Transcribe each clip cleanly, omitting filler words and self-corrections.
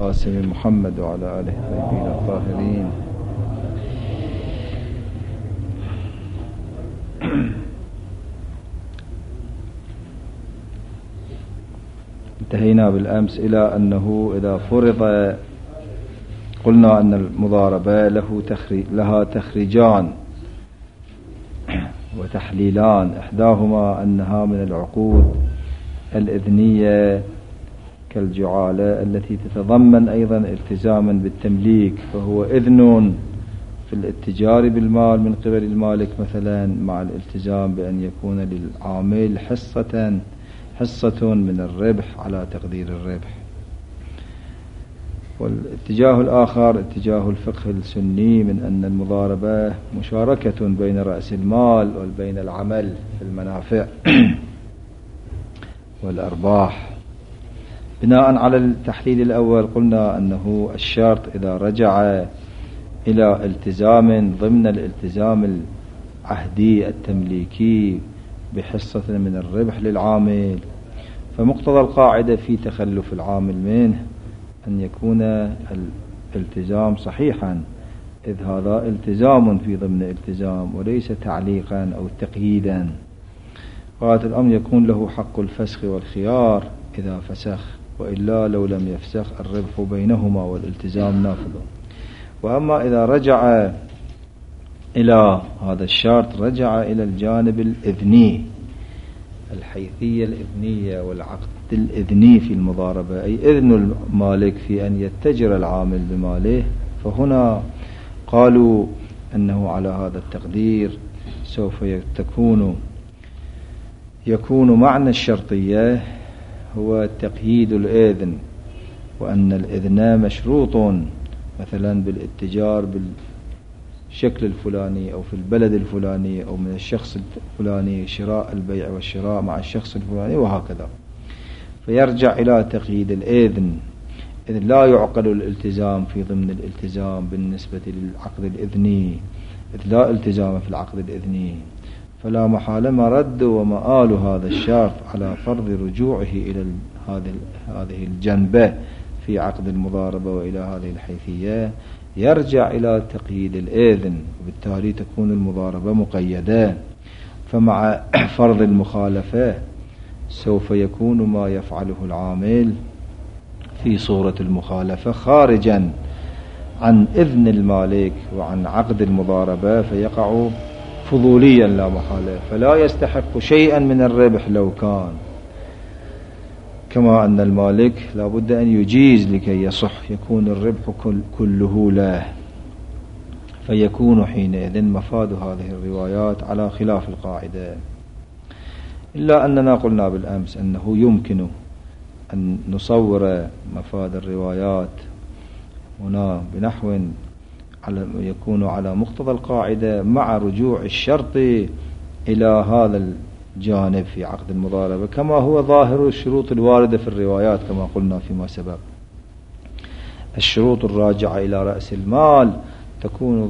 قاسم محمد وعلى آله الطيبين الطاهرين. انتهينا بالأمس إلى أنه إذا فرض، قلنا أن المضاربة لها تخريجان وتحليلان، إحداهما أنها من العقود الإذنية كالجعالة التي تتضمن أيضا التزاما بالتمليك، فهو إذن في الاتجار بالمال من قبل المالك مثلا، مع الالتزام بأن يكون للعامل حصة من الربح على تقدير الربح. والاتجاه الآخر اتجاه الفقه السني من أن المضاربة مشاركة بين رأس المال وبين العمل في المنافع والأرباح. بناء على التحليل الأول قلنا أنه الشرط إذا رجع إلى التزام ضمن الالتزام العهدي التمليكي بحصة من الربح للعامل، فمقتضى القاعدة في تخلف العامل منه أن يكون الالتزام صحيحا، إذ هذا التزام في ضمن التزام وليس تعليقا أو تقييدا. غاية الأمر يكون له حق الفسخ والخيار إذا فسخ، وإلا لو لم يفسخ الربح بينهما والالتزام نافذ. وأما إذا رجع إلى هذا الشرط، رجع إلى الجانب الإذني، الحيثية الإذنية والعقد الإذني في المضاربة، أي إذن المالك في أن يتجر العامل بماله، فهنا قالوا أنه على هذا التقدير سوف يكون معنى الشرطية هو تقييد الإذن، وأن الإذن مشروط مثلا بالاتجار بالشكل الفلاني أو في البلد الفلاني أو من الشخص الفلاني، شراء البيع والشراء مع الشخص الفلاني وهكذا، فيرجع إلى تقييد الإذن، إذ لا يعقل الالتزام في ضمن الالتزام بالنسبة للعقد الإذني، إذ لا التزام في العقد الإذني، فلا محال مرد ومآل هذا الشرط على فرض رجوعه إلى هذه الجنبة في عقد المضاربة وإلى هذه الحيثية، يرجع إلى تقييد الإذن، وبالتالي تكون المضاربة مقيدة. فمع فرض المخالفة سوف يكون ما يفعله العامل في صورة المخالفة خارجا عن إذن المالك وعن عقد المضاربة، فيقع فضوليا لا محالة، فلا يستحق شيئا من الربح لو كان، كما أن المالك لا بد أن يجيز لكي يصح، يكون الربح كله له، فيكون حينئذ مفاد هذه الروايات على خلاف القاعدة. إلا أننا قلنا بالأمس أنه يمكن أن نصور مفاد الروايات هنا بنحو يكون على مقتضى القاعدة مع رجوع الشرط إلى هذا الجانب في عقد المضاربة، كما هو ظاهر الشروط الواردة في الروايات كما قلنا فيما سبق. الشروط الراجعة إلى رأس المال تكون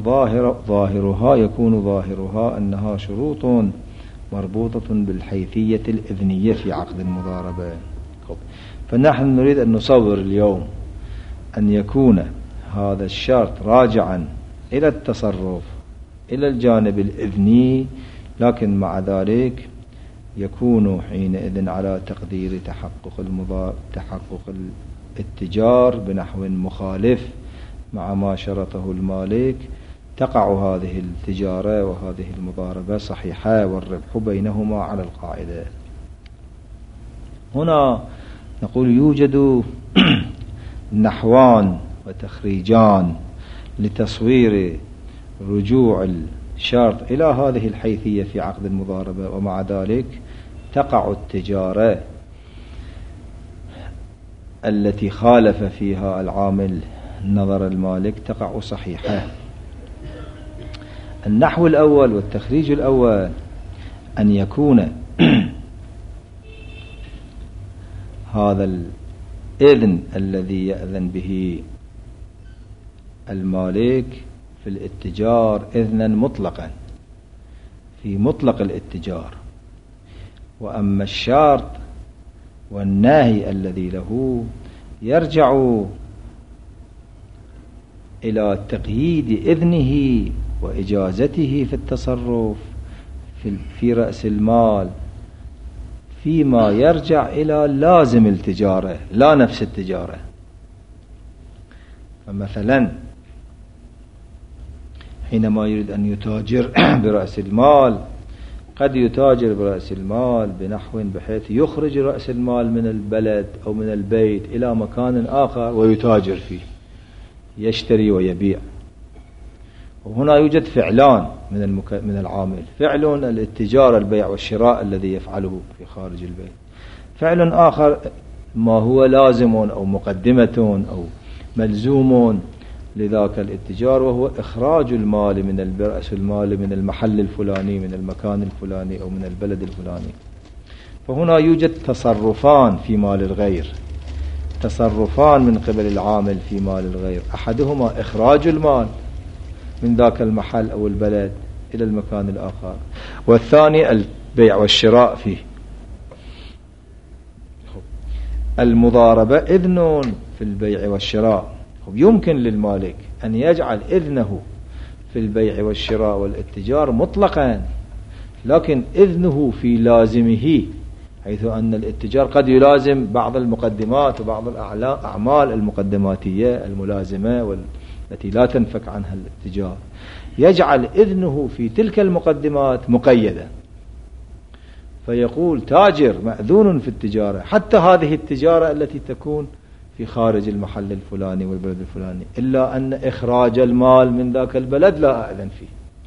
ظاهرها أنها شروط مربوطة بالحيثية الإذنية في عقد المضاربة. فنحن نريد أن نصور اليوم أن يكون هذا الشرط راجعا إلى التصرف إلى الجانب الإذني، لكن مع ذلك يكون حينئذ على تقدير تحقق الاتجار بنحو مخالف مع ما شرطه المالك، تقع هذه التجارة وهذه المضاربة صحيحة والربح بينهما على القاعدة. هنا نقول يوجد نحوان وتخريجان لتصوير رجوع الشرط إلى هذه الحيثية في عقد المضاربة، ومع ذلك تقع التجارة التي خالف فيها العامل نظر المالك تقع صحيحة. النحو الأول والتخريج الأول أن يكون هذا الإذن الذي يأذن به المالك في الاتجار إذنا مطلقا في مطلق الاتجار، وأما الشرط والنهي الذي له يرجع إلى تقييد إذنه وإجازته في التصرف في رأس المال فيما يرجع إلى لازم التجارة لا نفس التجارة. فمثلا حينما يريد أن يتاجر برأس المال قد يتاجر برأس المال بنحو بحيث يخرج رأس المال من البلد أو من البيت إلى مكان آخر ويتاجر فيه، يشتري ويبيع. وهنا يوجد فعلان من العامل: فعل الاتجار البيع والشراء الذي يفعله في خارج البيت، فعل آخر ما هو لازم أو مقدمة أو ملزوم لذاك الاتجار، وهو إخراج المال من رأس المال من المحل الفلاني، من المكان الفلاني أو من البلد الفلاني. فهنا يوجد تصرفان في مال الغير، تصرفان من قبل العامل في مال الغير: أحدهما إخراج المال من ذاك المحل أو البلد إلى المكان الآخر، والثاني البيع والشراء فيه. المضاربة إذن في البيع والشراء. يمكن للمالك أن يجعل إذنه في البيع والشراء والاتجار مطلقا، لكن إذنه في لازمه، حيث أن الاتجار قد يلازم بعض المقدمات وبعض الأعمال المقدماتية الملازمة والتي لا تنفك عنها الاتجار، يجعل إذنه في تلك المقدمات مقيدا، فيقول تاجر مأذون في التجارة، حتى هذه التجارة التي تكون في خارج المحل الفلاني والبلد الفلاني، إلا أن إخراج المال من ذاك البلد لا أذن فيه.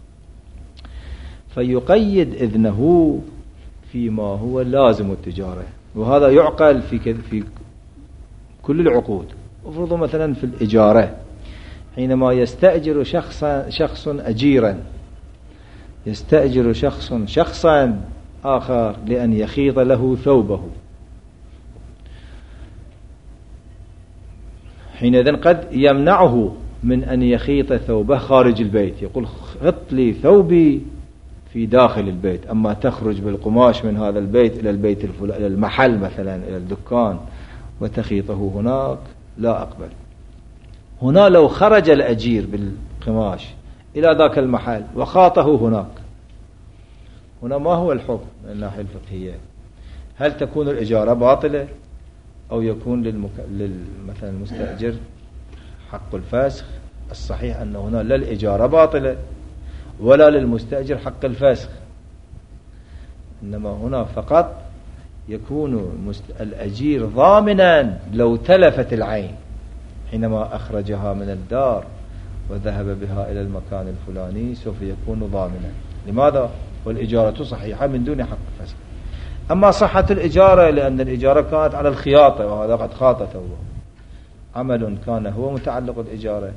فيقيد إذنه فيما هو لازم التجارة، وهذا يعقل في كل العقود. افرضوا مثلا في الإجارة حينما يستأجر شخص أجيرا، يستأجر شخصا آخر لأن يخيط له ثوبه، حينئذ قد يمنعه من أن يخيط ثوبه خارج البيت، يقول خط لي ثوبي في داخل البيت، أما تخرج بالقماش من هذا البيت إلى البيت إلى المحل مثلا إلى الدكان وتخيطه هناك لا أقبل. هنا لو خرج الأجير بالقماش إلى ذاك المحل وخاطه هناك، هنا ما هو الحكم من الناحية الفقهية؟ هل تكون الإجارة باطلة أو يكون مثلا المستأجر حق الفسخ؟ الصحيح أن هنا لا الإجارة باطلة ولا للمستأجر حق الفسخ، إنما هنا فقط يكون الأجير ضامنا لو تلفت العين حينما أخرجها من الدار وذهب بها إلى المكان الفلاني، سوف يكون ضامنا. لماذا؟ والإجارة صحيحة من دون حق الفسخ. أما صحة الإجارة لأن الإجارة كانت على الخياطة، وهذا قد خاطته عمل كان هو متعلق الإجارة،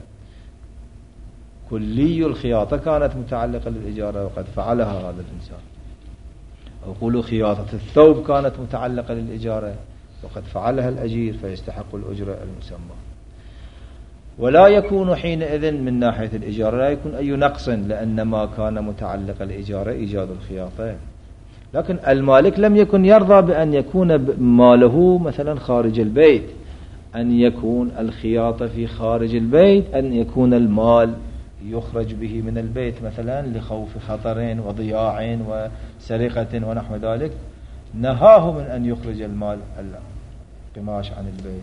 كلي الخياطة كانت متعلقة للإجارة وقد فعلها هذا الإنسان، أو قولوا خياطة الثوب كانت متعلقة للإجارة وقد فعلها الأجير فيستحق الأجرة المسمى. ولا يكون حينئذ من ناحية الإجارة لا يكون أي نقص، لأن ما كان متعلق الإجارة إيجاد الخياطة. لكن المالك لم يكن يرضى بأن يكون ماله مثلا خارج البيت، أن يكون الخياطة في خارج البيت، أن يكون المال يخرج به من البيت مثلا لخوف خطر وضياع وسرقة ونحو ذلك، نهاه من أن يخرج المال القماش عن البيت.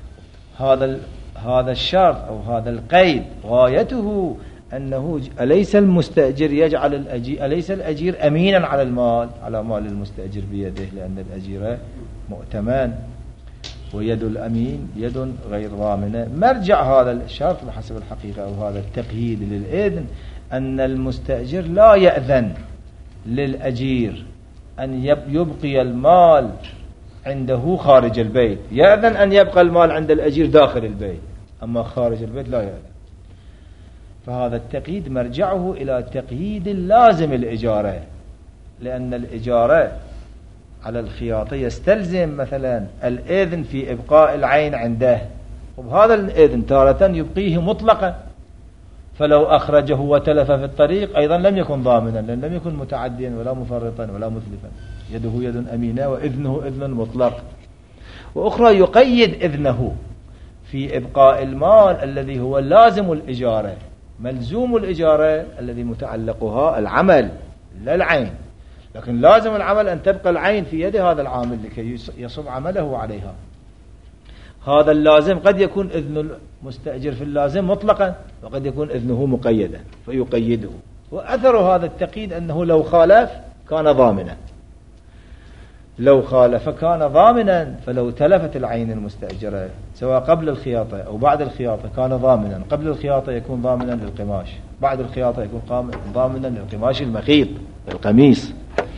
هذا الشرط أو هذا القيد غايته أنه أليس المستأجر يجعل أليس الأجير أمينا على المال، على مال المستأجر بيده، لأن الأجير مؤتمن ويد الأمين يد غير ضامنة. مرجع هذا الشرط بحسب الحقيقة أو هذا التقييد للإذن أن المستأجر لا يأذن للأجير أن يبقي المال عنده خارج البيت، يأذن أن يبقى المال عند الأجير داخل البيت، أما خارج البيت لا يأذن. فهذا التقييد مرجعه إلى تقييد لازم الإجارة، لأن الإجارة على الخياطة يستلزم مثلا الإذن في إبقاء العين عنده، وهذا الإذن تارة يبقيه مطلقا، فلو أخرجه وتلف في الطريق أيضا لم يكن ضامنا، لأن لم يكن متعديا ولا مفرطا ولا مثلفا، يده يد أمينة وإذنه إذن مطلق. وأخرى يقيد إذنه في إبقاء المال الذي هو لازم الإجارة. ملزوم الإجارة الذي متعلقها العمل لا العين، لكن لازم العمل أن تبقى العين في يد هذا العامل لكي يصب عمله عليها. هذا اللازم قد يكون إذن المستأجر في اللازم مطلقا، وقد يكون إذنه مقيدا فيقيده. وأثر هذا التقييد أنه لو خالف كان ضامنا، لو خالف كان ضامنا، فلو تلفت العين المستأجرة سواء قبل الخياطة أو بعد الخياطة كان ضامنا. قبل الخياطة يكون ضامنا للقماش، بعد الخياطة يكون ضامنا للقماش المخيط القميص،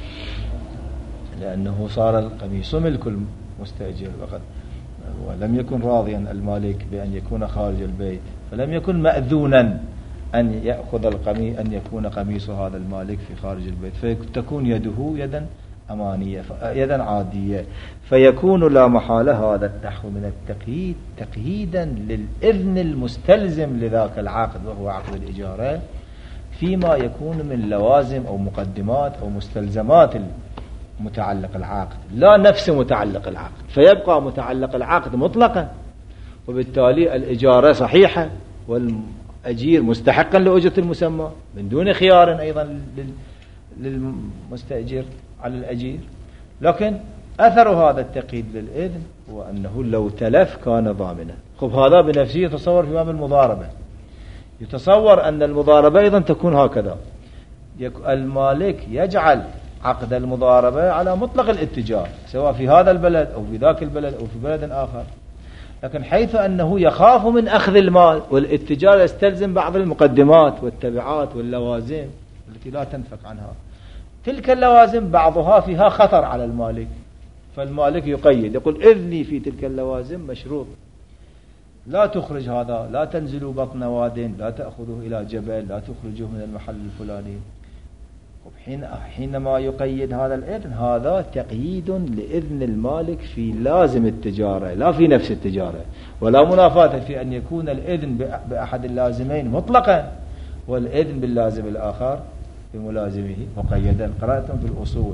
لأنه صار القميص ملك المستأجر وقد ولم يكن راضيا المالك بأن يكون خارج البيت، فلم يكن مأذونا أن يأخذ أن يكون قميص هذا المالك في خارج البيت، فتكون يده يدا أمانية يدا عادية، فيكون لا محالة هذا النحو من التقييد تقييدا للإذن المستلزم لذاك العقد وهو عقد الإجارة فيما يكون من لوازم أو مقدمات أو مستلزمات متعلق العقد، لا نفس متعلق العقد، فيبقى متعلق العقد مطلقا، وبالتالي الإجارة صحيحة والأجير مستحقا لأجرة المسمى من دون خيار أيضا للمستأجر على الأجير. لكن أثر هذا التقييد للإذن هو أنه لو تلف كان ضامنا. خب هذا بنفسه يتصور في باب المضاربة، يتصور أن المضاربة أيضا تكون هكذا، المالك يجعل عقد المضاربة على مطلق الاتجار سواء في هذا البلد أو في ذاك البلد أو في بلد آخر، لكن حيث أنه يخاف من أخذ المال والاتجار يستلزم بعض المقدمات والتبعات واللوازم التي لا تنفك عنها، تلك اللوازم بعضها فيها خطر على المالك، فالمالك يقيد يقول إذني في تلك اللوازم مشروط، لا تخرج هذا، لا تنزلوا بطن واد، لا تأخذوه إلى جبل، لا تخرجوه من المحل الفلاني. حينما يقيد هذا الإذن هذا تقييد لإذن المالك في لازم التجارة لا في نفس التجارة، ولا منافاة في أن يكون الإذن بأحد اللازمين مطلقا والإذن باللازم الآخر بملازمه مقيدا. قرأتم في الأصول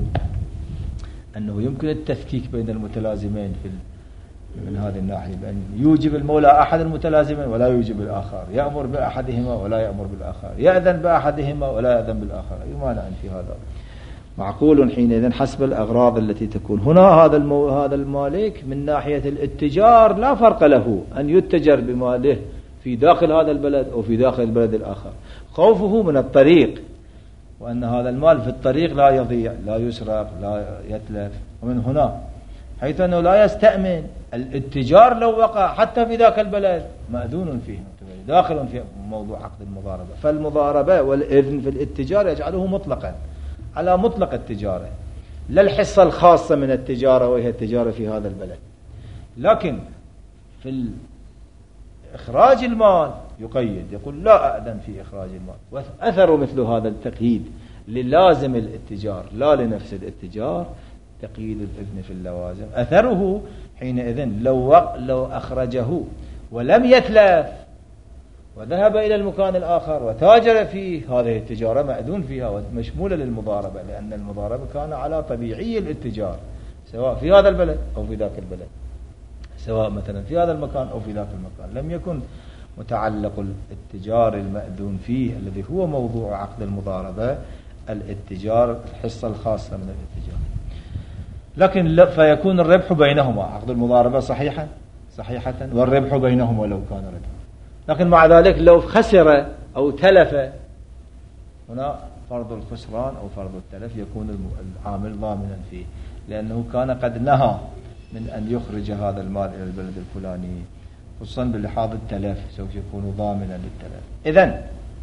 أنه يمكن التفكيك بين المتلازمين من هذه الناحية، بأن يوجب المولى أحد المتلازمين ولا يوجب الآخر، يأمر بأحدهما ولا يأمر بالآخر، يأذن بأحدهما ولا يأذن بالآخر، أي مانع في هذا؟ معقول حينئذ حسب الأغراض التي تكون هنا. هذا المالك من ناحية الاتجار لا فرق له أن يتجر بماله في داخل هذا البلد أو في داخل البلد الآخر، خوفه من الطريق، وأن هذا المال في الطريق لا يضيع لا يسرق لا يتلف. ومن هنا حيث أنه لا يستأمن الاتجار لو وقع حتى في ذاك البلد مأذون فيه داخل في موضوع عقد المضاربة، فالمضاربة والإذن في الاتجار يجعله مطلقا على مطلق التجارة، لا الحصة الخاصة من التجارة وهي التجارة في هذا البلد. لكن في إخراج المال يقيد، يقول لا أأذن في إخراج المال. وأثر مثل هذا التقييد للازم الاتجار لا لنفس الاتجار تقييد الإذن في اللوازم. أثره حينئذ لو أخرجه ولم يتلف وذهب إلى المكان الآخر وتاجر فيه، هذه التجارة مأذون فيها ومشمولة للمضاربة، لأن المضاربة كان على طبيعي الاتجار سواء في هذا البلد أو في ذاك البلد، سواء مثلا في هذا المكان أو في ذاك المكان، لم يكن متعلق الاتجار المأذون فيه الذي هو موضوع عقد المضاربة الاتجار الحصة الخاصة من الاتجار. لكن فيكون الربح بينهما، عقد المضاربة صحيحة والربح بينهما لو كان ربح. لكن مع ذلك لو خسر أو تلف، هنا فرض الخسران أو فرض التلف يكون العامل ضامنا فيه، لأنه كان قد نهى من أن يخرج هذا المال إلى البلد الفلاني، خصوصا بلحاظ التلف سوف يكون ضامنا للتلف. إذن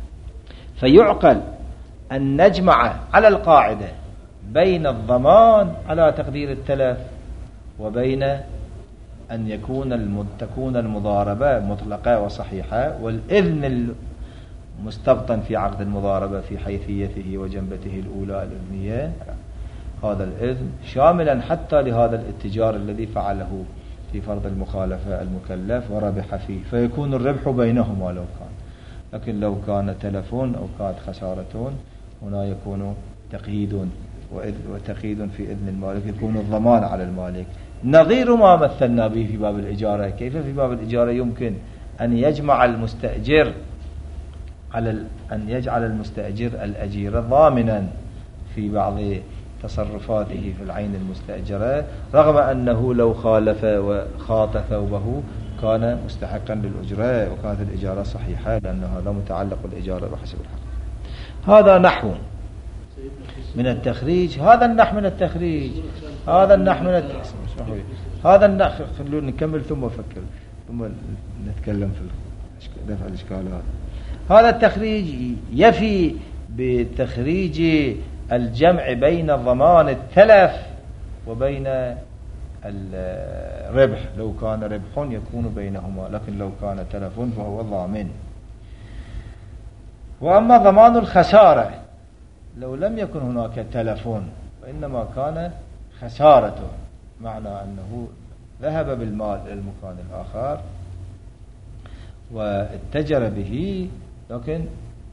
فيعقل أن نجمع على القاعدة بين الضمان على تقدير التلف وبين أن تكون المضاربة مطلقة وصحيحة، والإذن المستبطن في عقد المضاربة في حيثيته وجنبته الأولى الإذنية، هذا الإذن شاملا حتى لهذا الاتجار الذي فعله في فرض المخالفة المكلف وربح فيه، فيكون الربح بينهما لو كان. لكن لو كان تلفون أو كانت خسارتون هنا يكون تقييد وتقييد في إذن المالك يكون الضمان على المالك، نظير ما مثلنا به في باب الإجارة. كيف في باب الإجارة يمكن أن يجمع المستأجر أن يجعل المستأجر الأجير ضامنا في بعض تصرفاته في العين المستأجرة، رغم أنه لو خالف وخاط ثوبه كان مستحقا للأجرة وكانت الإجارة صحيحة، لأن هذا متعلق بالإجارة بحسب الحق. هذا نحو من التخريج، هذا النحو من التخريج، هذا النحو من هذا النحو. خلونا نكمل ثم نفكر ثم نتكلم في دفع الإشكالات. هذا التخريج يفي بتخريج الجمع بين ضمان التلف وبين الربح. لو كان ربح يكون بينهما، لكن لو كان تلف فهو ضامن. وأما ضمان الخسارة لو لم يكن هناك تلف وإنما كان خسارته، معنى أنه ذهب بالمال إلى المكان الآخر واتجر به لكن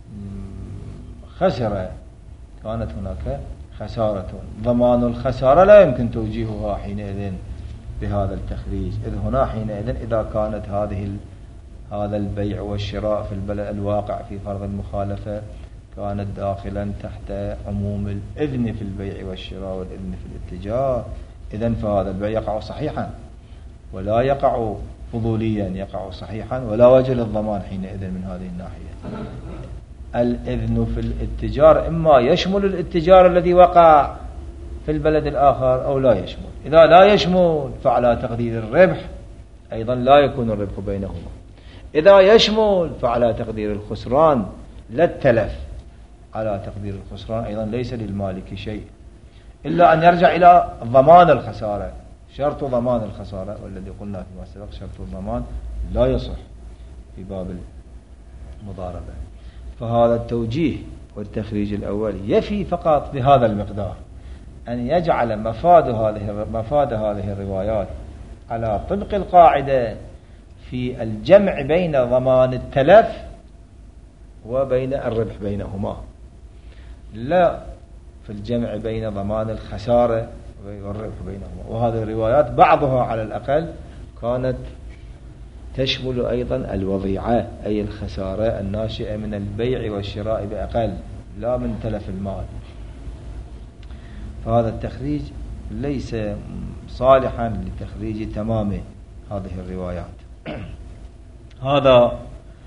خسر، كانت هناك خسارة. ضمان الخسارة لا يمكن توجيهها حينئذ بهذا التخريج، إذ هنا حينئذ إذا كانت هذا البيع والشراء في البلد الواقع في فرض المخالفة كانت داخلا تحت عموم الإذن في البيع والشراء والإذن في الاتجار، إذن فهذا البيع يقع صحيحا ولا يقع فضوليا، يقع صحيحا ولا وجه للضمان حينئذ من هذه الناحية. الإذن في الاتجار إما يشمل الاتجار الذي وقع في البلد الآخر أو لا يشمل. إذا لا يشمل فعلى تقدير الربح أيضا لا يكون الربح بينهما. إذا يشمل فعلى تقدير الخسران لا التلف، على تقدير الخسران أيضا ليس للمالك شيء إلا أن يرجع إلى ضمان الخسارة. شرط ضمان الخسارة والذي قلنا فيما سبق شرط الضمان لا يصح في باب المضاربة. فهذا التوجيه والتخريج الأول يفي فقط بهذا المقدار، أن يجعل مفاد هذه الروايات على طبق القاعدة في الجمع بين ضمان التلف وبين الربح بينهما، لا في الجمع بين ضمان الخسارة والربح بينهما. وهذه الروايات بعضها على الأقل كانت تشمل أيضا الوضيعة أي الخسارة الناشئة من البيع والشراء بأقل لا من تلف المال. فهذا التخريج ليس صالحا لتخريج تمام هذه الروايات. هذا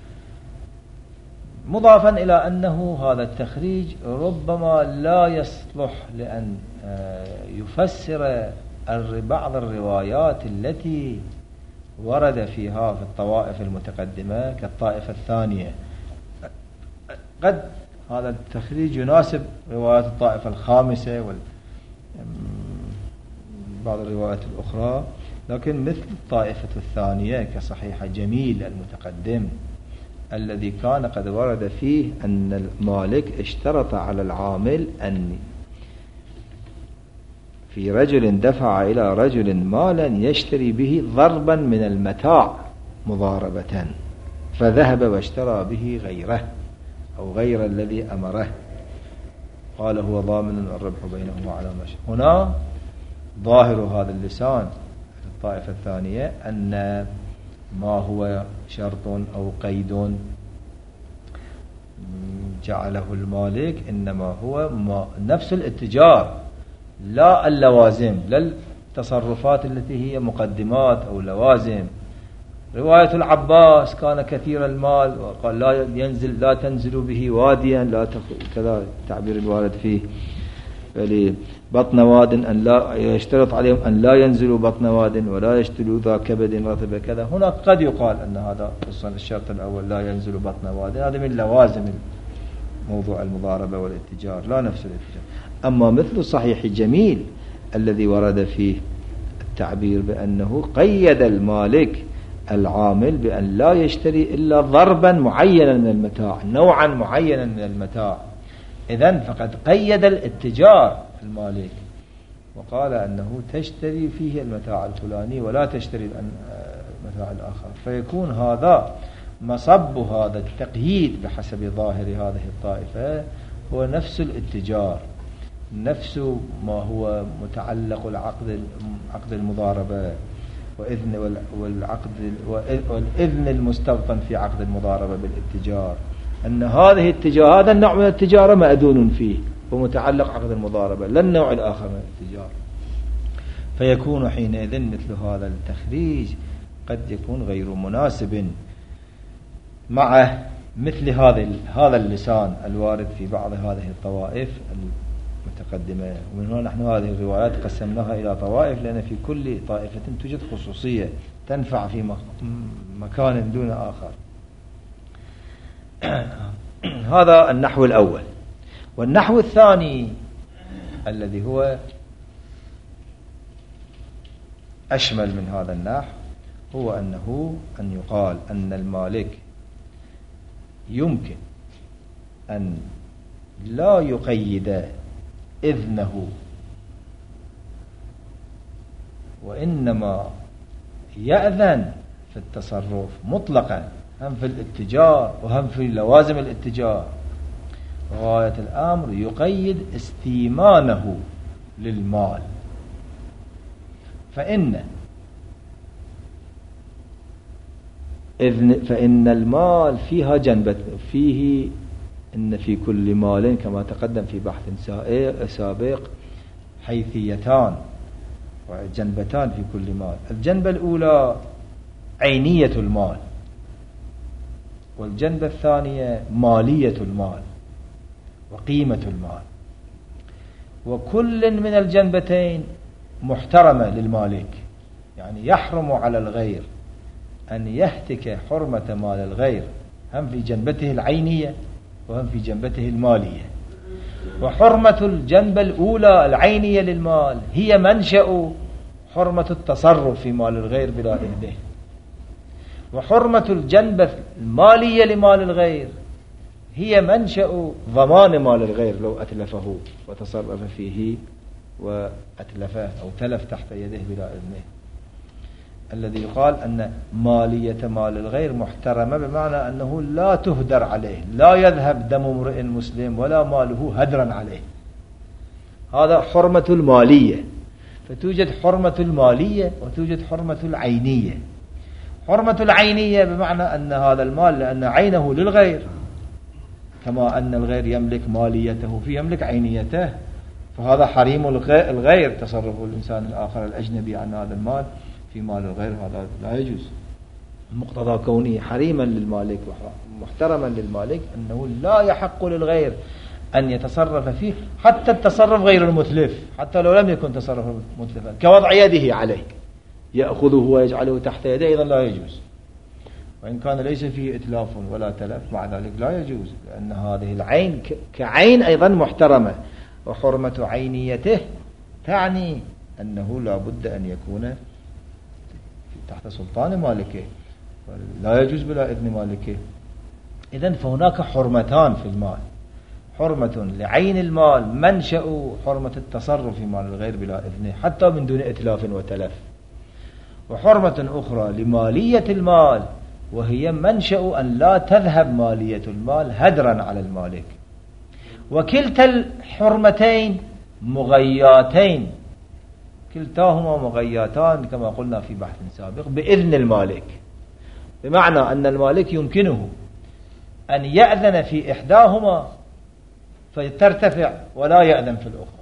مضافا إلى أنه هذا التخريج ربما لا يصلح لأن يفسر بعض الروايات التي ورد فيها في الطوائف المتقدمة كالطائفة الثانية. قد هذا التخريج يناسب روايات الطائفة الخامسة بعض الروايات الأخرى، لكن مثل الطائفة الثانية كصحيح جميل المتقدم الذي كان قد ورد فيه أن المالك اشترط على العامل أن في رجل دفع إلى رجل مالا يشتري به ضربا من المتاع مضاربة، فذهب واشترى به غيره أو غير الذي أمره، قال هو ضامن الربح بينهما على مشي. هنا ظاهر هذا اللسان في الطائفة الثانية أن ما هو شرط أو قيد جعله المالك إنما هو نفس الاتجار، لا اللوازم، لا التصرفات التي هي مقدمات أو لوازم. رواية العباس كان كثير المال وقال لا تنزل به واديا، لا كذا التعبير الوارد فيه بطن واد أن لا يشترط عليهم أن لا ينزلوا بطن واد ولا يشتلوا ذا كبد رطب كذا. هنا قد يقال أن هذا الشرط الأول لا ينزل بطن واد، هذا من لوازم موضوع المضاربة والاتجار لا نفس الاتجار. أما مثل صحيح جميل الذي ورد فيه التعبير بأنه قيد المالك العامل بأن لا يشتري إلا ضربا معينا من المتاع، نوعا معينا من المتاع، إذن فقد قيد الاتجار المالك وقال أنه تشتري فيه المتاع الفلاني ولا تشتري المتاع الآخر، فيكون هذا مصب هذا التقييد بحسب ظاهر هذه الطائفة هو نفس الاتجار. نفس ما هو متعلق عقد المضاربة والإذن المستوطن في عقد المضاربة بالاتجار، أن هذا النوع من التجارة مأذون فيه ومتعلق عقد المضاربة، لا النوع الآخر من التجارة. فيكون حينئذ مثل هذا التخريج قد يكون غير مناسب مع مثل هذا اللسان الوارد في بعض هذه الطوائف المتقدمة. ومن هنا نحن هذه الروايات قسمناها إلى طوائف، لأن في كل طائفة توجد خصوصية تنفع في مكان دون آخر. هذا النحو الأول. والنحو الثاني الذي هو أشمل من هذا النحو هو أن يقال أن المالك يمكن أن لا يقيد إذنه، وإنما يأذن في التصرف مطلقا، هم في الاتجار وهم في لوازم الاتجار. غاية الأمر يقيد استيمانه للمال، فإن المال فيها جنبة، فيه إن في كل مال كما تقدم في بحث سابق حيثيتان وجنبتان في كل مال. الجنبة الأولى عينية المال، والجنبة الثانية مالية المال وقيمة المال. وكل من الجنبتين محترمة للمالك، يعني يحرم على الغير أن يهتك حرمة مال الغير، هم في جنبته العينية وهم في جنبته المالية. وحرمة الجنبة الأولى العينية للمال هي منشأ حرمة التصرف في مال الغير بلا إذنه، وحرمة الجنبة المالية لمال الغير هي منشأ ضمان مال الغير لو أتلفه وتصرف فيه وأتلفه أو تلف تحت يده بلا إذنه. الذي يقال أن مالية مال الغير محترمة بمعنى أنه لا تهدر عليه، لا يذهب دم امرئ مسلم ولا ماله هدرا عليه. هذا حرمة المالية. فتوجد حرمة المالية وتوجد حرمة العينية. حرمة العينية بمعنى أن هذا المال لأن عينه للغير، كما أن الغير يملك ماليته في يملك عينيته، فهذا حريم الغير، تصرف الإنسان الآخر الأجنبي عن هذا المال في مال الغير هذا لا يجوز. مقتضى كونه حريما للمالك ومحترما للمالك أنه لا يحق للغير أن يتصرف فيه، حتى التصرف غير المتلف، حتى لو لم يكن تصرف متلفا كوضع يده عليه يأخذه ويجعله تحت يده، إذا لا يجوز. وإن كان ليس فيه إتلاف ولا تلف مع ذلك لا يجوز، لأن هذه العين كعين أيضا محترمة، وحرمة عينيته تعني أنه لا بد أن يكون تحت سلطان مالكه، لا يجوز بلا إذن مالكه. إذن فهناك حرمتان في المال: حرمة لعين المال منشأ حرمة التصرف في مال الغير بلا إذنه حتى من دون إتلاف وتلف، وحرمة أخرى لمالية المال وهي منشأ أن لا تذهب مالية المال هدرا على المالك. وكلتا الحرمتين مغياتين، كلتاهما مغياتان كما قلنا في بحث سابق بإذن المالك، بمعنى أن المالك يمكنه أن يأذن في إحداهما فترتفع ولا يأذن في الأخرى.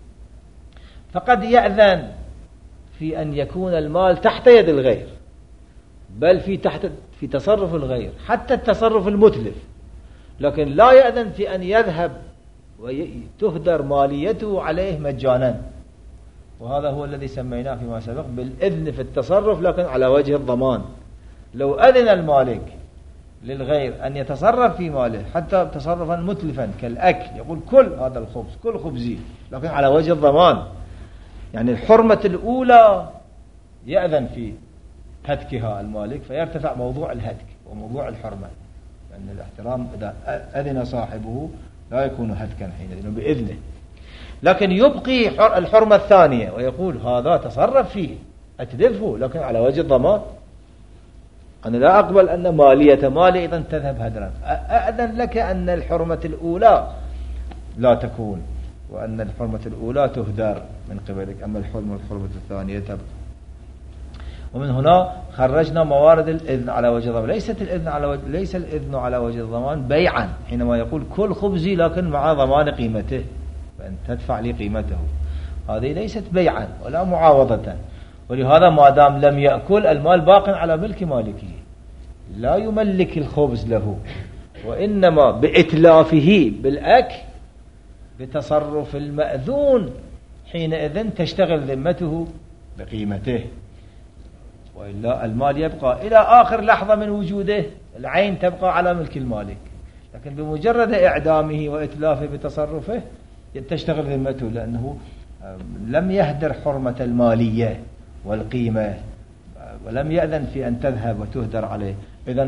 فقد يأذن في أن يكون المال تحت يد الغير، بل في تصرف الغير حتى التصرف المتلف، لكن لا يأذن في أن يذهب وتهدر ماليته عليه مجانا. وهذا هو الذي سميناه فيما سبق بالإذن في التصرف، لكن على وجه الضمان. لو أذن المالك للغير أن يتصرف في ماله حتى تصرفا متلفا كالأكل، يقول كل هذا الخبز كل خبزي، لكن على وجه الضمان، يعني الحرمة الأولى يأذن في هتكها المالك فيرتفع موضوع الهتك وموضوع الحرمة، لأن الاحترام إذا أذن صاحبه لا يكون هتكا حينئذ بإذنه. لكن يبقي الحرمة الثانية ويقول هذا تصرف فيه أتلفه لكن على وجه الضمان، أنا لا أقبل أن مالية مالي إذن تذهب هدرا، أأذن لك أن الحرمة الأولى لا تكون، وأن الحرمة الأولى تهدر من قبلك، أما الحرمة الثانية تبقى. ومن هنا خرجنا موارد الإذن على وجه الضمان. ليس الإذن على وجه الضمان بيعا، حينما يقول كل خبزي لكن مع ضمان قيمته، فأن تدفع لي قيمته، هذه ليست بيعا ولا معاوضة. ولهذا ما دام لم يأكل، المال باق على ملك مالكه، لا يملك الخبز له، وإنما بإتلافه بالأكل بتصرف المأذون، حينئذ تشتغل ذمته بقيمته، وإلا المال يبقى إلى آخر لحظة من وجوده، العين تبقى على ملك المالك، لكن بمجرد إعدامه وإتلافه بتصرفه تشتغل ذمته، لأنه لم يهدر حرمة المالية والقيمة، ولم يأذن في أن تذهب وتهدر عليه. إذن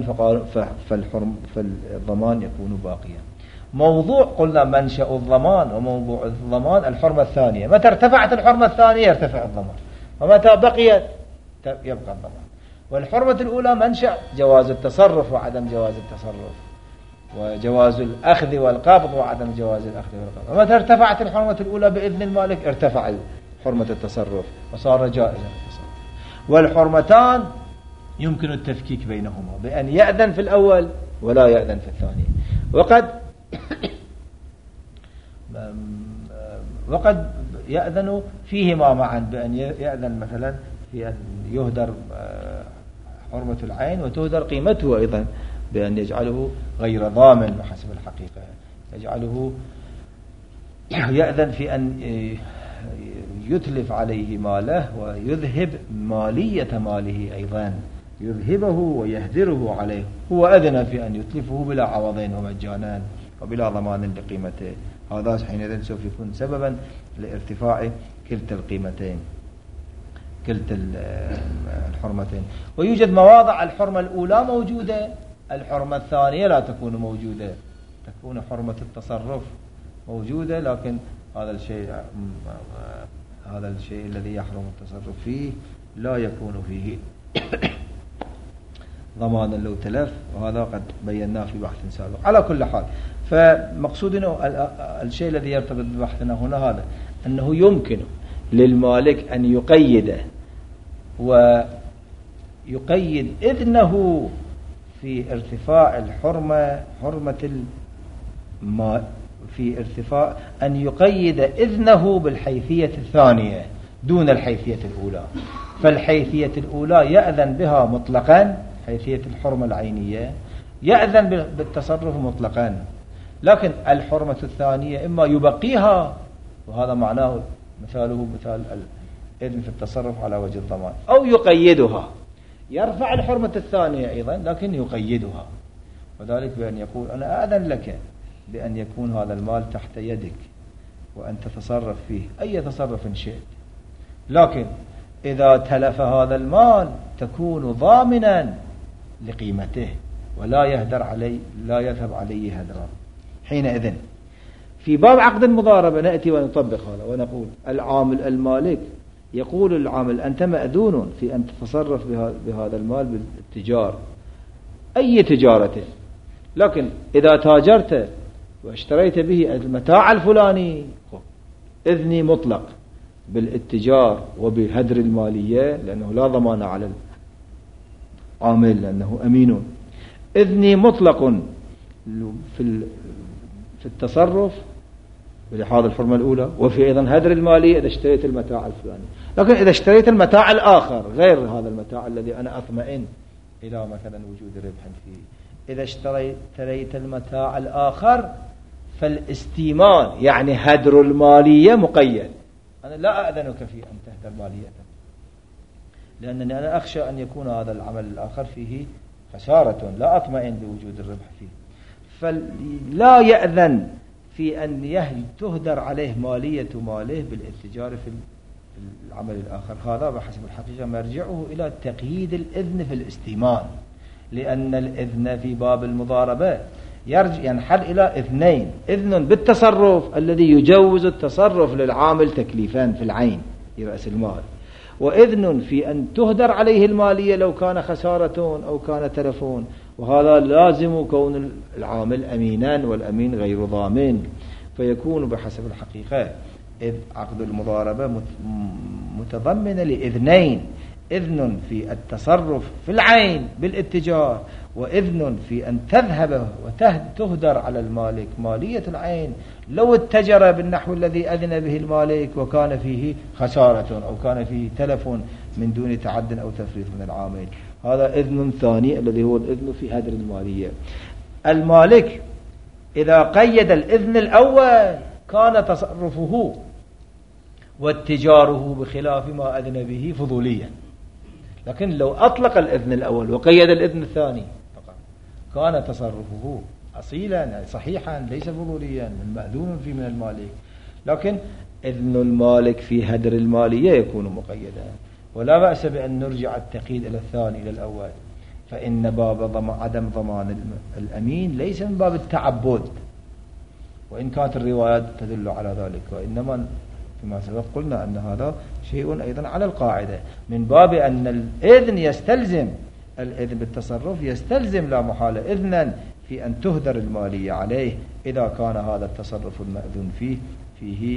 فالضمان يكون باقيا. موضوع قلنا منشأ الضمان وموضوع الضمان الحرمة الثانية. متى ارتفعت الحرمة الثانية يرتفع الضمان، ومتى بقيت يبقى الضمان. والحرمة الأولى منشأ جواز التصرف وعدم جواز التصرف، وجواز الأخذ والقبض وعدم جواز الأخذ والقبض. ومتى ارتفعت الحرمة الأولى بإذن المالك ارتفع حرمة التصرف وصار جائزا التصرف. والحرمتان يمكن التفكيك بينهما بأن يأذن في الأول ولا يأذن في الثاني. وقد يأذن فيهما معا، بأن يأذن مثلا في أن يهدر حرمة العين وتهدر قيمته أيضا، بأن يجعله غير ضامن بحسب الحقيقة، يأذن في أن يتلف عليه ماله ويذهب مالية ماله أيضا، يذهبه ويهدره عليه. هو أذن في أن يتلفه بلا عوضين ومجانا وبلا ضمان لقيمته. هذا حينئذ سوف يكون سببا لارتفاع كلتا القيمتين، كلتا الحرمتين. ويوجد مواضع الحرمة الأولى موجودة، الحرمة الثانية لا تكون موجودة، تكون حرمة التصرف موجودة، لكن هذا الشيء الذي يحرم التصرف فيه لا يكون فيه ضمانا لو تلف، وهذا قد بيناه في بحث سابق. على كل حال، فمقصودنا الشيء الذي يرتبط ببحثنا هنا هذا، أنه يمكن للمالك أن يقيد ويقيد إذنه في ارتفاع حرمة في ارتفاع أن يقيد إذنه بالحيثية الثانية دون الحيثية الأولى. فالحيثية الأولى يأذن بها مطلقا، حيثية الحرمة العينية يأذن بالتصرف مطلقا، لكن الحرمة الثانية إما يبقيها، وهذا معناه مثاله مثال الإذن في التصرف على وجه الضمان، أو يقيدها، يرفع الحرمة الثانية أيضا لكن يقيدها، وذلك بأن يقول أنا أذن لك بأن يكون هذا المال تحت يدك وأن تتصرف فيه أي تصرف شئت، لكن إذا تلف هذا المال تكون ضامنا لقيمته ولا يهدر عليه، لا يذهب عليه هدرا. حينئذ في باب عقد المضاربة نأتي ونطبق هذا ونقول العامل المالك يقول العامل أنت مأذون في أن تتصرف بهذا المال بالتجار أي تجارة، لكن إذا تاجرت واشتريت به المتاع الفلاني إذني مطلق بالاتجار وبهدر المالية، لأنه لا ضمان على العامل لأنه أمين. إذني مطلق في التصرف بلحاظ الحرمة الأولى، وفي أيضا هدر المالية إذا اشتريت المتاع الفلاني. لكن إذا اشتريت المتاع الآخر غير هذا المتاع الذي أنا أطمئن إلى مثلا وجود ربح فيه، إذا اشتريت المتاع الآخر فالاستيمان يعني هدر المالية مقيد. أنا لا أأذنك في أن تهدر ماليتك، لأنني أنا أخشى أن يكون هذا العمل الآخر فيه خسارة، لا أطمئن بوجود الربح فيه، فلا يأذن في أن تهدر عليه مالية ماله بالاتجار في العمل الآخر. هذا بحسب الحقيقة مرجعه إلى تقييد الإذن في الاستيمان، لأن الإذن في باب المضاربة ينحل إلى إذنين: إذن بالتصرف الذي يجوز التصرف للعامل تكليفان في العين في رأس المال، وإذن في أن تهدر عليه المالية لو كان خسارة أو كان تلفون، وهذا لازم كون العامل أمينا والأمين غير ضامن. فيكون بحسب الحقيقة، إذ عقد المضاربة متضمن لإذنين: إذن في التصرف في العين بالاتجار، وإذن في أن تذهب وتهدر على المالك مالية العين لو اتجر بالنحو الذي أذن به المالك وكان فيه خسارة أو كان فيه تلف من دون تعد أو تفريط من العامل. هذا إذن ثاني الذي هو الإذن في هدر المالية. المالك إذا قيد الإذن الأول كان تصرفه واتجاره بخلاف ما أذن به فضوليا، لكن لو أطلق الإذن الأول وقيد الإذن الثاني كان تصرفه أصيلا يعني صحيحا ليس فضوليا مأذون فيه من المالك. لكن إذن المالك في هدر المالية يكون مقيدا، ولا بأس بأن نرجع التقييد إلى الثاني إلى الأول، فإن باب عدم ضمان الأمين ليس من باب التعبد، وإن كانت الروايات تدل على ذلك، وإنما فيما سبق قلنا أن هذا شيء أيضا على القاعدة من باب أن الإذن يستلزم، الإذن بالتصرف يستلزم لا محالة إذنا في أن تهدر المالية عليه إذا كان هذا التصرف المأذون فيه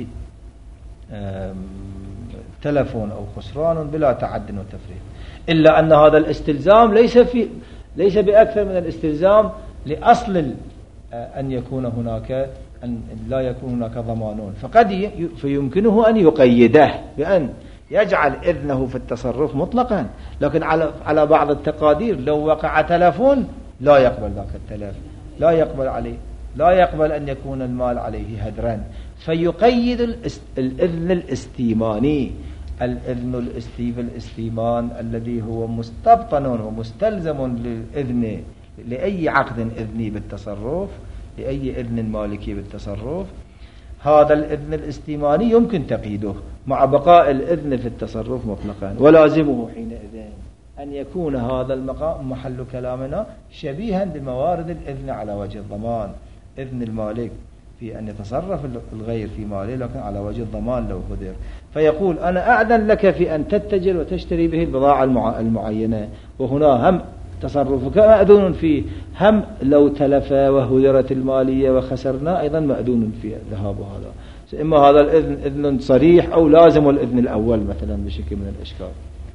تلف أو خسران بلا تعد وتفريط. إلا أن هذا الاستلزام ليس بأكثر من الاستلزام لأصل أن يكون هناك أن لا يكون هناك ضمان، فقد فيمكنه أن يقيده بأن يجعل إذنه في التصرف مطلقا، لكن على بعض التقادير لو وقع تلف لا يقبل ذاك التلف، لا يقبل عليه، لا يقبل أن يكون المال عليه هدرا، فيقيد الإذن الاستيماني. الإذن الاستيمان الذي هو مستبطن ومستلزم للإذن لأي عقد إذني بالتصرف، لأي إذن مالكي بالتصرف، هذا الإذن الاستيماني يمكن تقييده مع بقاء الإذن في التصرف مطلقا، ولازمه حينئذ أن يكون هذا المقام محل كلامنا شبيها بموارد الإذن على وجه الضمان. إذن المالك في أن يتصرف الغير في ماله لكن على وجه الضمان لو هدر، فيقول أنا أعلن لك في أن تتجر وتشتري به البضاعة المعينة، وهنا هم تصرفك مأذون فيه، هم لو تلف وهدرت المالية وخسرنا أيضا مأذون فيه ذهاب هذا، إما هذا الإذن إذن صريح أو لازم الإذن الأول مثلا بشكل من الإشكال.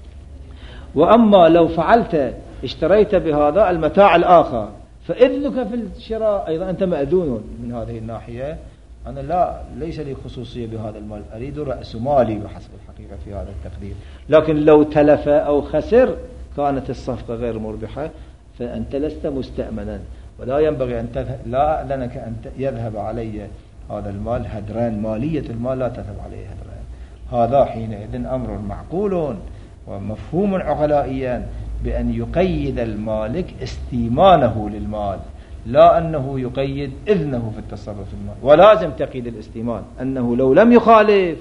وأما لو فعلت اشتريت بهذا المتاع الآخر فإذنك في الشراء أيضا أنت مأذون من هذه الناحية، أنا ليس لي خصوصية بهذا المال، أريد رأس مالي بحسب الحقيقة في هذا التقدير. لكن لو تلف أو خسر كانت الصفقة غير مربحة، فأنت لست مستأمنا، ولا ينبغي أن لا أذنك أن يذهب علي هذا المال هدران، مالية المال لا تذهب عليه هدران. هذا حينئذ أمر معقول ومفهوم عقلائيا بأن يقيد المالك استيمانه للمال، لا أنه يقيد إذنه في التصرف في المال. ولازم تقييد الاستيمان أنه لو لم يخالف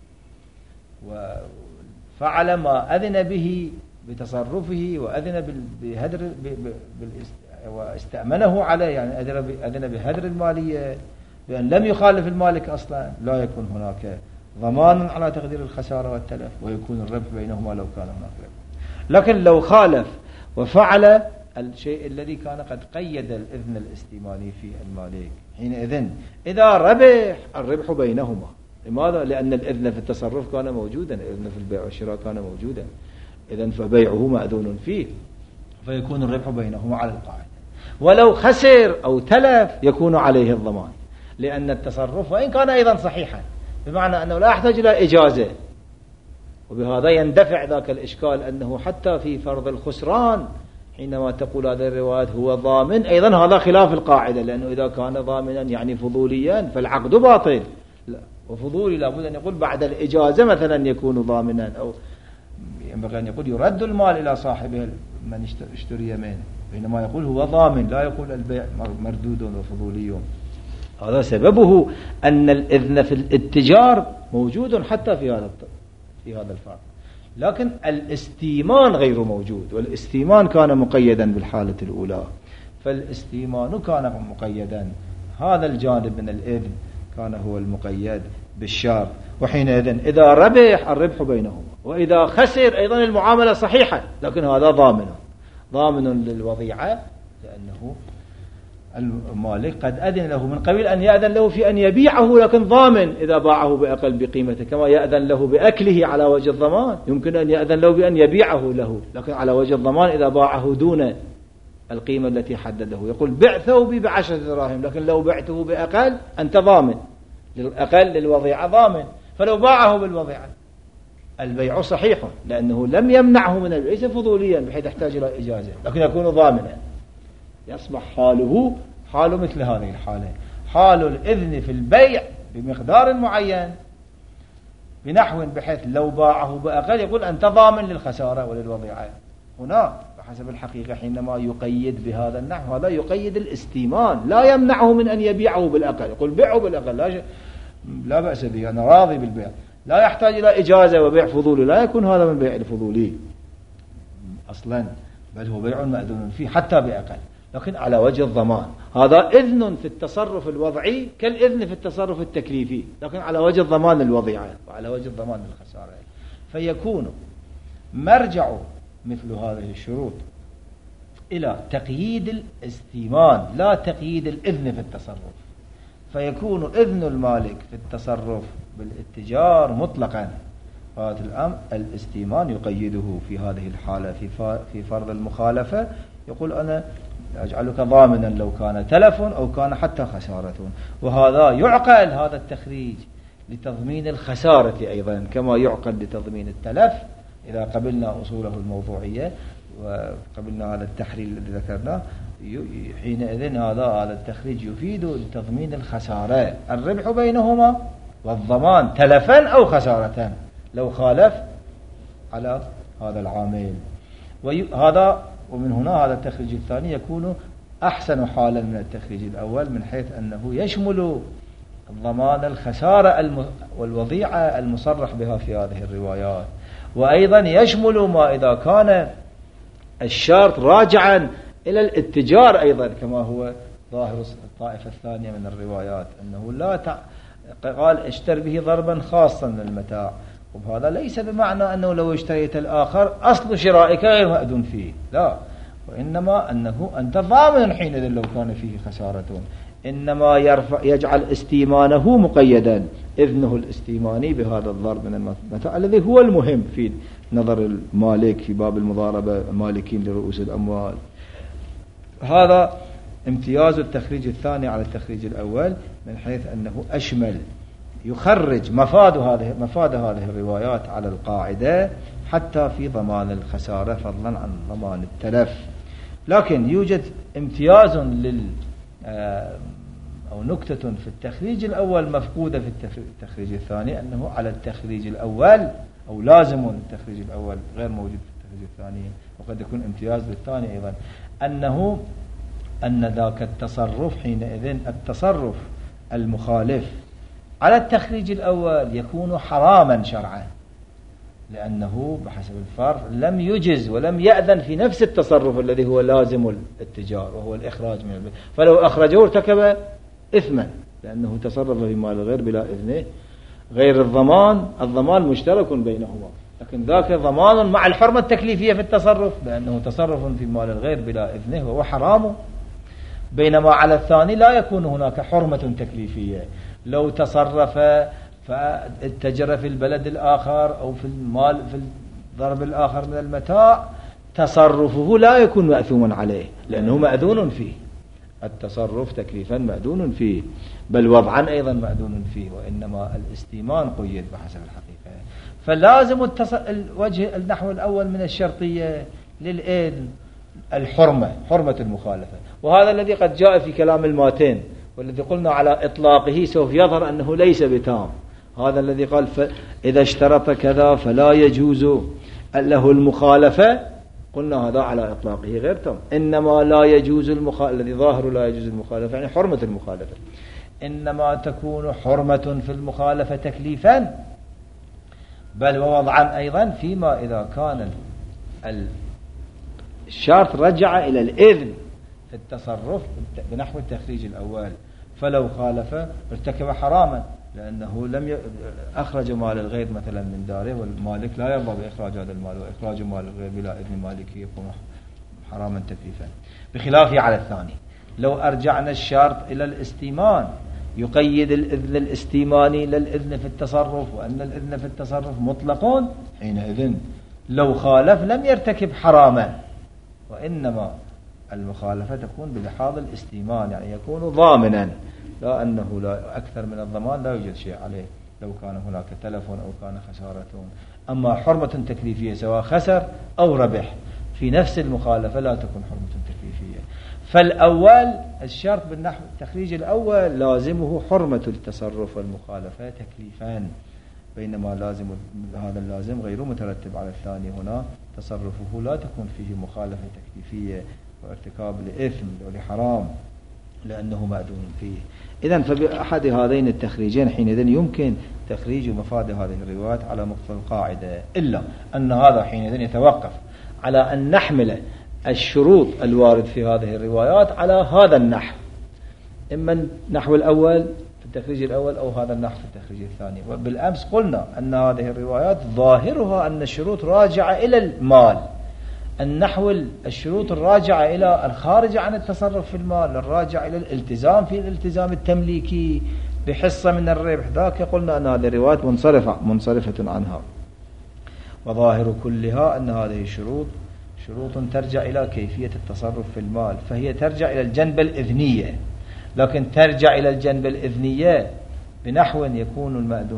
وفعل ما أذن به بتصرفه وأذن بهدر واستأمنه عليه، يعني أذن بهدر المالية بأن لم يخالف المالك أصلا، لا يكون هناك ضمان على تقدير الخسارة والتلف، ويكون الربح بينهما لو كان هناك ربح. لكن لو خالف وفعل الشيء الذي كان قد قيد الإذن الاستيماني في المالك، حينئذ إذا ربح الربح بينهما. لماذا؟ لأن الإذن في التصرف كان موجودا، الإذن في البيع والشراء كان موجودا، إذن فبيعه مأذون فيه، فيكون الربح بينهما على القاعدة. ولو خسر أو تلف يكون عليه الضمان، لأن التصرف وإن كان أيضا صحيحا بمعنى أنه لا يحتاج إلى إجازة، وبهذا يندفع ذاك الإشكال أنه حتى في فرض الخسران حينما تقول هذه الروايات هو ضامن، أيضا هذا خلاف القاعدة، لأنه إذا كان ضامنا يعني فضوليا فالعقد باطل، وفضولي لابد أن يقول بعد الإجازة مثلا يكون ضامنا، أو ينبغي أن يقول يرد المال إلى صاحبه من اشتري منه، بينما يقول هو ضامن، لا يقول البيع مردود وفضولي. هذا سببه أن الإذن في الاتجار موجود حتى في هذا الفرق، لكن الاستيمان غير موجود، والاستيمان كان مقيدا بالحالة الأولى، فالاستيمان كان مقيدا، هذا الجانب من الإذن كان هو المقيد بالشرط، وحينئذ إذا ربح الربح بينهما، وإذا خسر أيضا المعاملة صحيحة، لكن هذا ضامن للوضيعة، لأنه المالك قد أذن له من قبيل أن يأذن له في أن يبيعه، لكن ضامن إذا باعه بأقل بقيمته، كما يأذن له بأكله على وجه الضمان. يمكن أن يأذن له بأن يبيعه له، لكن على وجه الضمان إذا باعه دون القيمة التي حدده. يقول بع ثوبي ب10 دراهم، لكن لو بعته بأقل أنت ضامن، للأقل للوضيعة ضامن. فلو باعه بالوضيعة البيع صحيح، لأنه لم يمنعه من البيع، ليس فضوليا بحيث يحتاج إلى إجازة، لكن يكون ضامنا. يصبح حاله حال مثل هذه الحالة، حال الإذن في البيع بمقدار معين بنحو بحيث لو باعه بأقل يقول أنت ضامن للخسارة وللوضيعة. هنا بحسب الحقيقة حينما يقيد بهذا النحو، هذا يقيد الاستيمان، لا يمنعه من أن يبيعه بالأقل. يقول بيعه بالأقل لا بأس به، أنا راضي بالبيع، لا يحتاج إلى إجازة وبيع فضولي، لا يكون هذا من بيع الفضولي أصلا، بل هو بيع مأذون فيه حتى بأقل، لكن على وجه الضمان. هذا إذن في التصرف الوضعي كالإذن في التصرف التكليفي، لكن على وجه الضمان الوضيعة وعلى وجه الضمان الخسارة. فيكون مرجع مثل هذه الشروط إلى تقييد الاستيمان لا تقييد الإذن في التصرف. فيكون إذن المالك في التصرف بالاتجار مطلقا، هذا الأمر الاستيمان يقيده في هذه الحالة في فرض المخالفة. يقول أنا أجعلك ضامنا لو كان تلف أو كان حتى خسارة. وهذا يعقل هذا التخريج لتضمين الخسارة أيضا، كما يعقل لتضمين التلف إذا قبلنا أصوله الموضوعية وقبلنا هذا التحرير الذي ذكرناه. حينئذ هذا التخريج يفيد لتضمين الخسارة، الربح بينهما والضمان تلفا أو خسارة لو خالف على هذا العامل. ومن هنا هذا التخريج الثاني يكون أحسن حالا من التخريج الأول، من حيث أنه يشمل ضمان الخسارة والوضيعة المصرح بها في هذه الروايات، وأيضا يشمل ما إذا كان الشرط راجعا إلى الاتجار أيضا، كما هو ظاهر الطائفة الثانية من الروايات، أنه لا قال اشتر به ضربا خاصا من المتاع. وهذا ليس بمعنى أنه لو اشتريت الآخر أصل شرائك غير مأذون فيه، لا، وإنما أنه أنت ضامن حينئذ لو كان فيه خسارة، إنما يجعل استيمانه مقيدا، إذنه الاستيماني بهذا الضرب من المتاع الذي هو المهم في نظر المالك في باب المضاربة، مالكين لرؤوس الأموال. هذا امتياز التخريج الثاني على التخريج الأول، من حيث أنه أشمل، يخرج مفاد هذه الروايات على القاعدة حتى في ضمان الخسارة فضلا عن ضمان التلف. لكن يوجد امتياز أو نكتة في التخريج الأول مفقودة في التخريج الثاني، أنه على التخريج الأول أو لازم التخريج الأول غير موجود في التخريج الثاني، وقد يكون امتياز للثاني أيضا، أن ذاك التصرف حينئذ التصرف المخالف على التخريج الأول يكون حراما شرعا، لأنه بحسب الفرق لم يجز ولم يأذن في نفس التصرف الذي هو لازم الاتجار وهو الإخراج من البيت، فلو أخرجه ارتكب إثما لأنه تصرف في مال الغير بلا إذنه. غير الضمان مشترك بينهما، لكن ذاك ضمان مع الحرمة التكليفية في التصرف، لأنه تصرف في مال الغير بلا إذنه وهو حرام. بينما على الثاني لا يكون هناك حرمة تكليفية، لو تصرف فاتجر في البلد الآخر أو في المال في الضرب الآخر من المتاع، تصرفه لا يكون مأثوما عليه لأنه مأذون فيه، التصرف تكليفا مأذون فيه، بل وضعا أيضا مأذون فيه، وإنما الاستيمان قيد بحسب الحقيقة. فلازم الوجه النحو الأول من الشرطية للإذن حرمة المخالفة، وهذا الذي قد جاء في كلام الماتين، والذي قلنا على إطلاقه سوف يظهر أنه ليس بتام. هذا الذي قال إذا اشترط كذا فلا يجوز له المخالفة، قلنا هذا على إطلاقه غير تام، إنما لا يجوز الذي ظاهر لا يجوز المخالفة يعني حرمة المخالفة، إنما تكون حرمة في المخالفة تكليفا بل ووضعا أيضا، فيما إذا كان الشرط رجع إلى الإذن في التصرف بنحو التخريج الأول، فلو خالف ارتكب حراما، لأنه لم أخرج مال الغير مثلا من داره، والمالك لا يرضى بإخراج هذا المال، وإخراج مال الغير بلا إذن مالكه يكون حراما تكليفا بخلافه على الثاني. لو أرجعنا الشرط إلى الاستيمان يقيد الإذن الاستيماني للإذن في التصرف، وأن الإذن في التصرف مطلق، حينئذ لو خالف لم يرتكب حراما، وإنما المخالفة تكون بلحاظ الاستيمان، يعني يكون ضامنا، لا أنه لا أكثر من الضمان لا يوجد شيء عليه لو كان هناك تلف أو كان خسارة. أما حرمة تكليفية سواء خسر أو ربح في نفس المخالفة لا تكون حرمة تكليفية. فالأول الشرط بالنحو التخريج الأول لازمه حرمة التصرف والمخالفة تكليفان، بينما لازم هذا اللازم غير مترتب على الثاني. هنا تصرفه لا تكون فيه مخالفة تكليفية وارتكاب لإثم ولحرام لأنه مأذون فيه. إذن فبأحد هذين التخريجين حينئذ يمكن تخريج مفاد هذه الروايات على مقتضى القاعدة، إلا أن هذا حينئذ يتوقف على أن نحمل الشروط الوارد في هذه الروايات على هذا النحو، إما النحو الأول في التخريج الأول أو هذا النحو في التخريج الثاني. وبالأمس قلنا أن هذه الروايات ظاهرها أن الشروط راجعة إلى المال، النحو الشروط الراجعة إلى الخارج عن التصرف في المال، الراجع إلى الالتزام في الالتزام التمليكي بحصة من الربح، ذاك قلنا أن هذه الروايات منصرفة عنها. وظاهر كلها أن هذه الشروط شروط ترجع إلى كيفية التصرف في المال، فهي ترجع إلى الجنبة الإذنية، لكن ترجع إلى الجنبة الإذنية بنحو يكون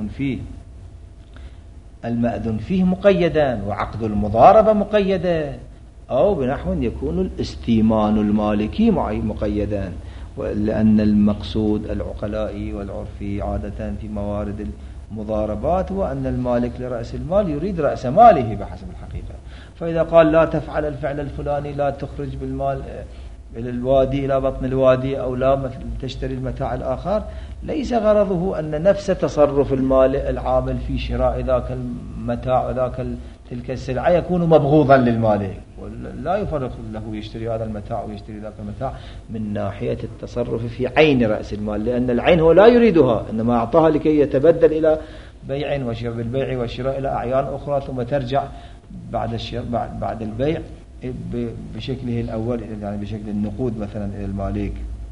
المأذون فيه مقيدا وعقد المضاربة مقيدا، أو بنحو يكون الاستيمان المالكي مقيدا، لأن المقصود العقلائي والعرفي عادة في موارد المضاربات هو أن المالك لرأس المال يريد رأس ماله بحسب الحقيقة. فإذا قال لا تفعل الفعل الفلاني، لا تخرج بالمال إلى الوادي إلى بطن الوادي، أو لا تشتري المتاع الآخر، ليس غرضه أن نفس تصرف المال العامل في شراء ذاك المتاع وذاك تلك السلعة يكون مبغوضا للمالك، لا يفرق له يشتري هذا المتاع ويشتري ذاك المتاع من ناحية التصرف في عين رأس المال، لأن العين هو لا يريدها، إنما أعطاها لكي يتبدل إلى بيع وشراء، بالبيع والشراء إلى أعيان أخرى، ثم ترجع بعد البيع بشكله الأول، يعني بشكل النقود مثلا إلى المالك.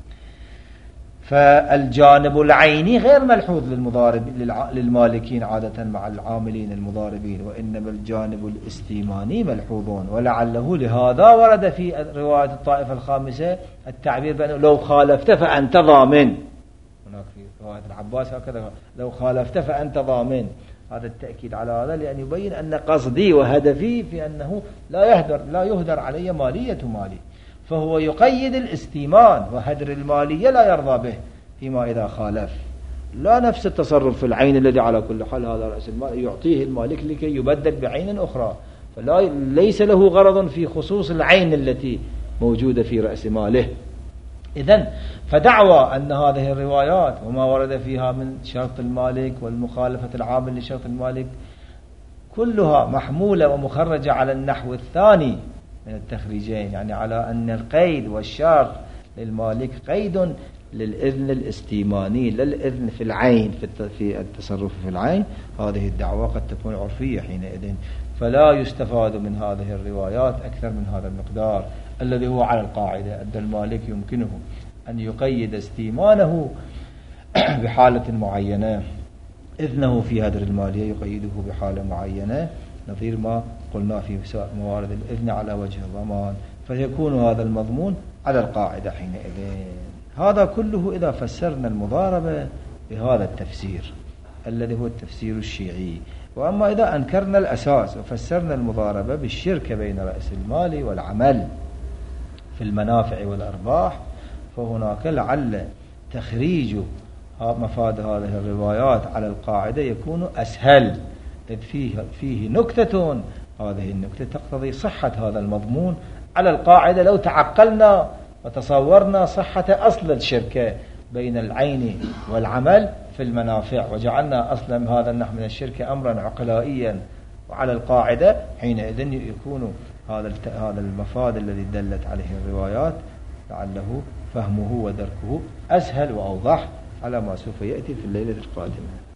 فالجانب العيني غير ملحوظ للمالكين عادة مع العاملين المضاربين، وإنما الجانب الاستيماني ملحوظون. ولعله لهذا ورد في رواية الطائفة الخامسة التعبير بأنه لو خالفت فأنت ضامن، هناك في رواية العباس هكذا لو خالفت فأنت ضامن. هذا التأكيد على هذا لأن يبين أن قصدي وهدفي في أنه لا يهدر علي مالية مالي، فهو يقيد الاستيمان، وهدر المالية لا يرضى به فيما إذا خالف. لا نفس التصرف في العين الذي على كل حال هذا رأس المال يعطيه المالك لكي يبدل بعين أخرى، ليس له غرض في خصوص العين التي موجودة في رأس ماله. إذن فدعوى أن هذه الروايات وما ورد فيها من شرط المالك والمخالفة العامل لشرط المالك كلها محمولة ومخرجة على النحو الثاني من التخريجين، يعني على أن القيد والشرط للمالك قيد للإذن الاستيماني، للإذن في العين في التصرف في العين. هذه الدعوة قد تكون عرفية حينئذ، فلا يستفاد من هذه الروايات أكثر من هذا المقدار الذي هو على القاعدة أن المالك يمكنه أن يقيد استيمانه بحالة معينة، إذنه في هدر المالية يقيده بحالة معينة، نظير ما قلنا في موارد الإذن على وجه الضمان، فيكون هذا المضمون على القاعدة حينئذ. هذا كله إذا فسرنا المضاربة بهذا التفسير الذي هو التفسير الشيعي. وأما إذا أنكرنا الأساس وفسرنا المضاربة بالشركة بين رأس المال والعمل في المنافع والأرباح، فهناك لعل تخريج مفاد هذه الروايات على القاعدة يكون أسهل، إذ فيه نكتة، هذه النكتة تقتضي صحة هذا المضمون على القاعدة لو تعقلنا وتصورنا صحة أصل الشركة بين العين والعمل في المنافع، وجعلنا أصلا هذا النحو من الشركة أمرا عقلائيا وعلى القاعدة، حينئذ يكون هذا المفاد الذي دلت عليه الروايات لعله فهمه ودركه أسهل وأوضح على ما سوف يأتي في الليلة القادمة.